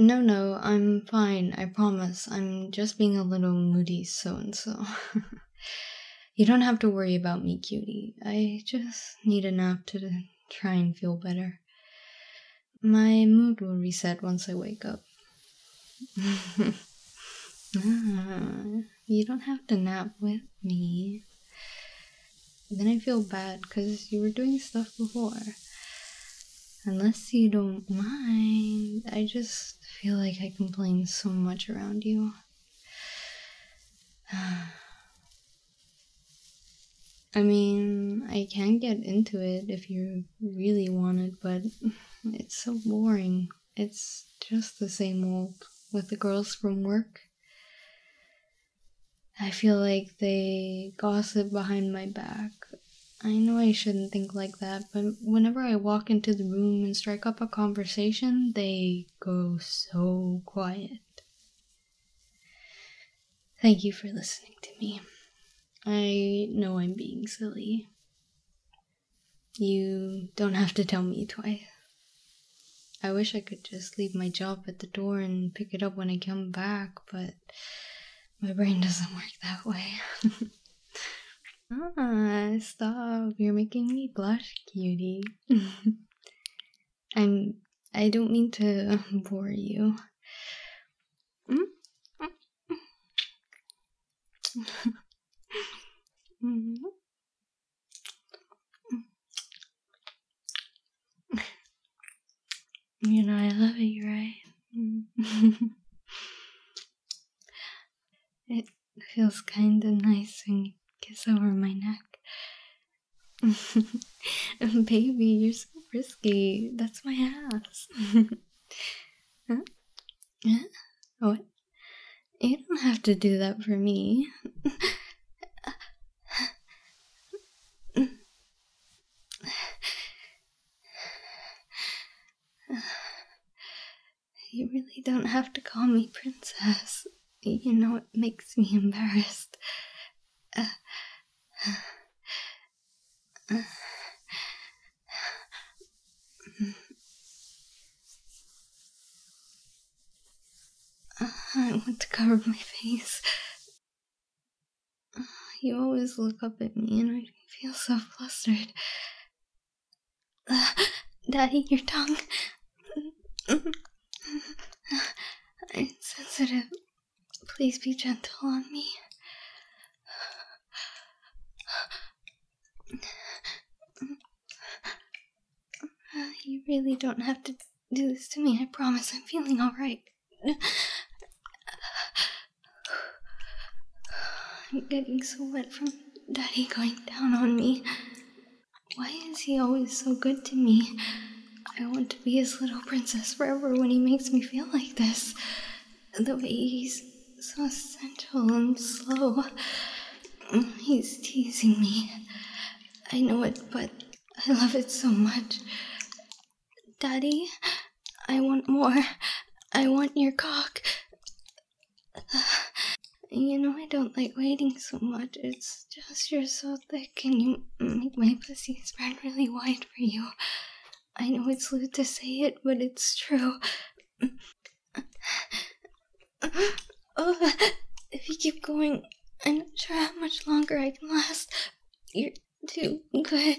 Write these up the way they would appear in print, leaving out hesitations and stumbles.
No, I'm fine, I promise. I'm just being a little moody so-and-so. You don't have to worry about me, cutie. I just need a nap to try and feel better. My mood will reset once I wake up. You don't have to nap with me. Then I feel bad because you were doing stuff before. Unless you don't mind, I just feel like I complain so much around you. I mean, I can get into it if you really want it, but it's so boring. It's just the same old with the girls from work. I feel like they gossip behind my back. I know I shouldn't think like that, but whenever I walk into the room and strike up a conversation, they go so quiet. Thank you for listening to me. I know I'm being silly. You don't have to tell me twice. I wish I could just leave my job at the door and pick it up when I come back, but my brain doesn't work that way. Stop. You're making me blush, cutie. I don't mean to bore you. You know I love it, right? It feels kinda nice when you kiss over my neck. Baby, you're so risky. That's my ass. Huh? Huh? What? You don't have to do that for me. You really don't have to call me princess. You know it makes me embarrassed. I want to cover my face. You always look up at me and I feel so flustered. Daddy, your tongue. I'm sensitive. Please be gentle on me. You really don't have to do this to me, I promise. I'm feeling alright. I'm getting so wet from Daddy going down on me. Why is he always so good to me? I want to be his little princess forever when he makes me feel like this. The way he's so gentle and slow. He's teasing me. I know it, but I love it so much. Daddy, I want more. I want your cock. You know I don't like waiting so much. It's just you're so thick and you make my pussy spread really wide for you. I know it's lewd to say it, but it's true. Oh, if you keep going, I'm not sure how much longer I can last. You're too good.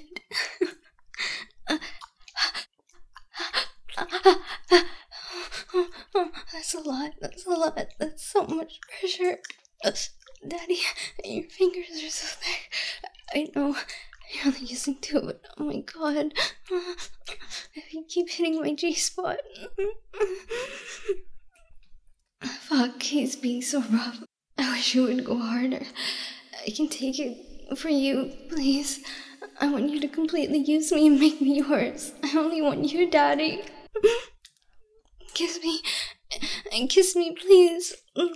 That's a lot. That's so much pressure. Daddy, your fingers are so thick. I know you're only using two, but oh my god. If you keep hitting my G-spot. Fuck, he's being so rough. I wish you would go harder. I can take it for you, please. I want you to completely use me and make me yours. I only want you, Daddy. Kiss me, please.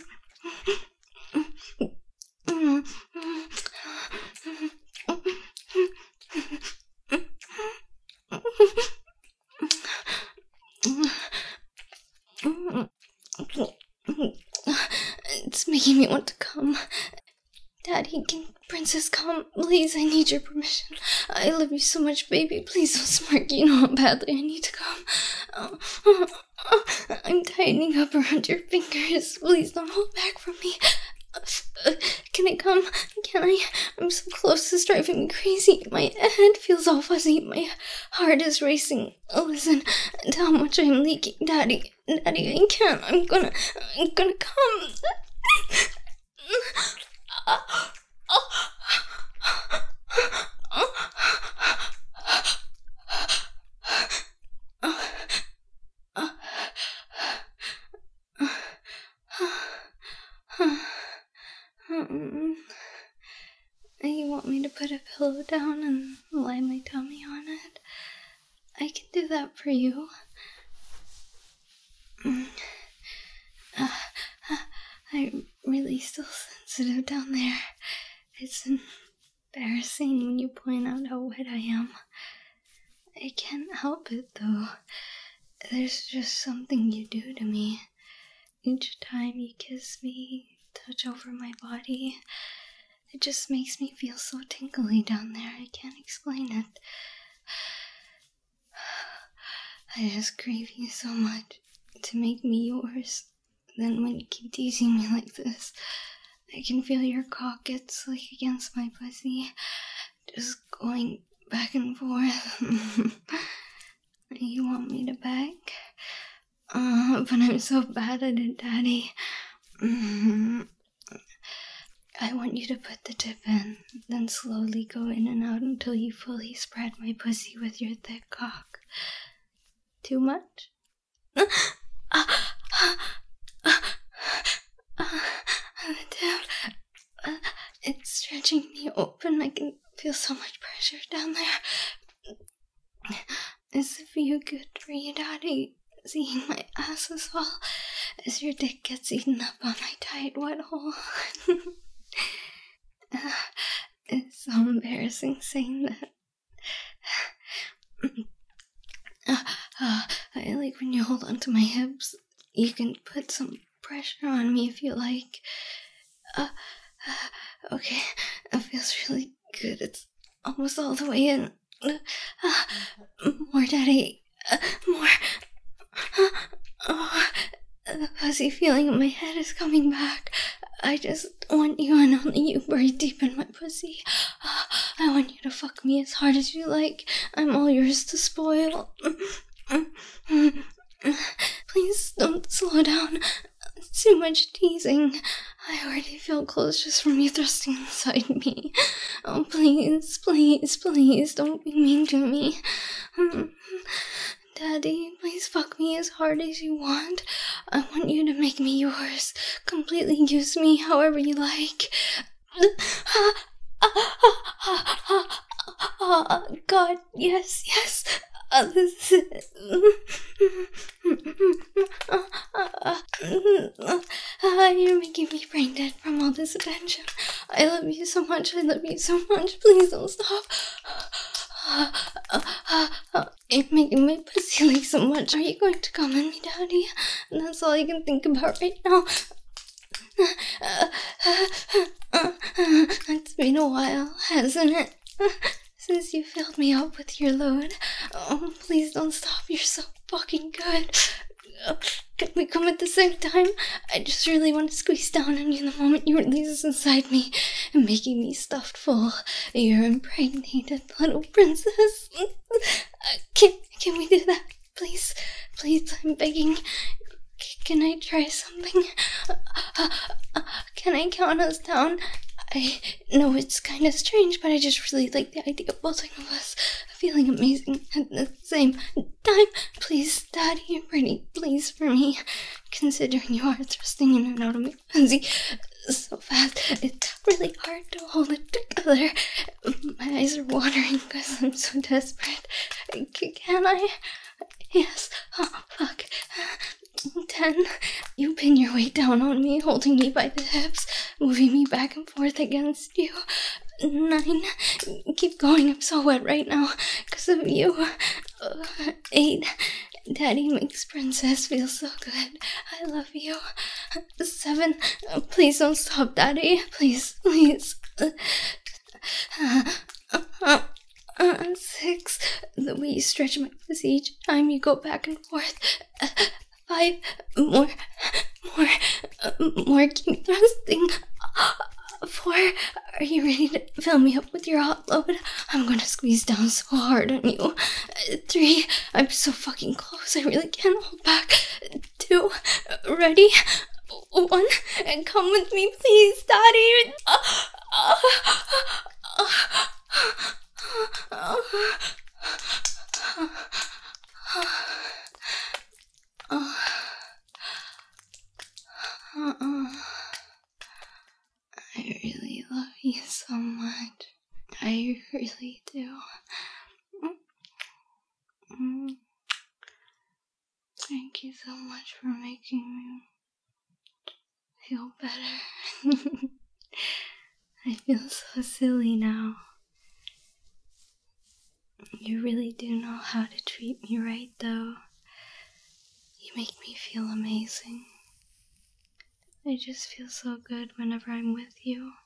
It's making me want to come. Daddy, can Princess come? Please, I need your permission. I love you so much, baby. Please don't smirk. You know how badly I need to come. I'm tightening up around your fingers. Please don't hold back from me. Can I come? Can I? I'm so close, it's driving me crazy. My head feels all fuzzy. My heart is racing. Listen to how much I'm leaking, Daddy. Daddy, I can't. I'm gonna come. You want me to put a pillow down and lie my tummy on it? I can do that for you. I'm really still sensitive down there. It's embarrassing when you point out how wet I am. I can't help it, though. There's just something you do to me. Each time you kiss me, touch over my body, it just makes me feel so tingly down there. I can't explain it. I just crave you so much to make me yours. Then when you keep teasing me like this, I can feel your cock gets like against my pussy, just going back and forth. You want me to beg? But I'm so bad at it, Daddy. I want you to put the tip in, then slowly go in and out until you fully spread my pussy with your thick cock. Too much? The tip, it's stretching me open. I can feel so much pressure down there. Does it feel good for you, Daddy? Seeing my ass as well as your dick gets eaten up on my tight wet hole. It's so embarrassing saying that. I like when you hold onto my hips. You can put some pressure on me if you like. Okay, it feels really good. It's almost all the way in. More, Daddy. More. The fuzzy feeling in my head is coming back. I just want you and only you buried deep in my pussy. I want you to fuck me as hard as you like. I'm all yours to spoil. Please don't slow down. It's too much teasing. I already feel close just from you thrusting inside me. Oh, please, please, please, don't be mean to me. Daddy, please fuck me as hard as you want. I want you to make me yours. Completely use me however you like. God, yes, yes. This is it. You're making me brain dead from all this attention. I love you so much. I love you so much. Please don't stop. You're making my pussy leak so much. Are you going to come in me, Daddy? And that's all I can think about right now. It's been a while, hasn't it? Since you filled me up with your load. Oh, please don't stop. You're so fucking good. Can we come at the same time? I just really want to squeeze down on you the moment you release this inside me and making me stuffed full. You're impregnated little princess. Can we do that? Please, please, I'm begging. Can I try something? Can I count us down? I know it's kind of strange, but I just really like the idea of both of us feeling amazing at the same time. Please, Daddy, you're pretty please for me, considering you are thrusting in and out of my pussy so fast. It's really hard to hold it together. My eyes are watering because I'm so desperate. Can I? Yes. Oh, fuck. 10. You pin your weight down on me, holding me by the hips, moving me back and forth against you. 9. Keep going, I'm so wet right now because of you. 8. Daddy makes princess feel so good. I love you. 7. Please don't stop, Daddy. Please, please. 6. The way you stretch my pussy each time you go back and forth. 5. 5 more, more, keep thrusting. 4, are you ready to fill me up with your hot load? I'm gonna squeeze down so hard on you. 3, I'm so fucking close, I really can't hold back. 2, ready? 1, and come with me, please, Daddy. I really love you so much. I really do. Thank you so much for making me feel better. I feel so silly now. You really do know how to treat me right, though. You make me feel amazing. I just feel so good whenever I'm with you.